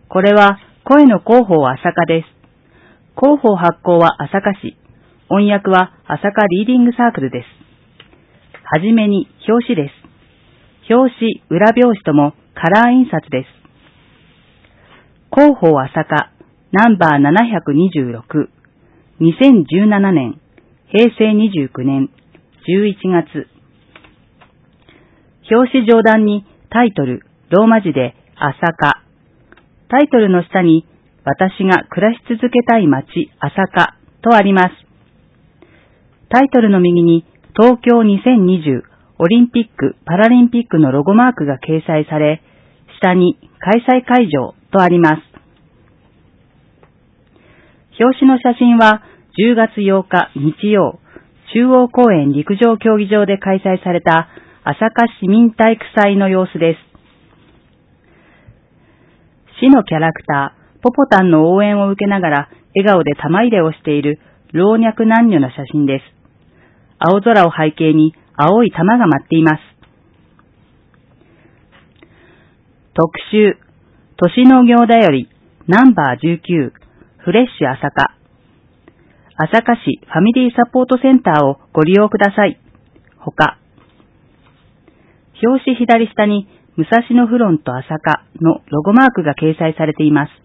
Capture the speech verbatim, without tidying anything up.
これは声の広報朝霞です。広報発行は朝霞市。音訳は朝霞リーディングサークルです。はじめに表紙です。表紙、裏表紙ともカラー印刷です。広報朝霞ナンバーななひゃくにじゅうろく、にせんじゅうななねん、平成にじゅうきゅうねんじゅういちがつ。表紙上段にタイトル、ローマ字で朝霞。タイトルの下に私が暮らし続けたい街朝霞とあります。タイトルの右に東京にせんにじゅうオリンピック・パラリンピックのロゴマークが掲載され、下に開催会場とあります。表紙の写真はじゅうがつようか日曜、中央公園陸上競技場で開催された朝霞市民体育祭の様子です。市のキャラクター、ポポタンの応援を受けながら笑顔で玉入れをしている老若男女の写真です。青空を背景に青い玉が舞っています。特集、都市農業だよりナンバーじゅうきゅう、フレッシュ朝霞。朝霞市ファミリーサポートセンターをご利用ください。ほか。表紙左下に武蔵野フロント朝霞のロゴマークが掲載されています。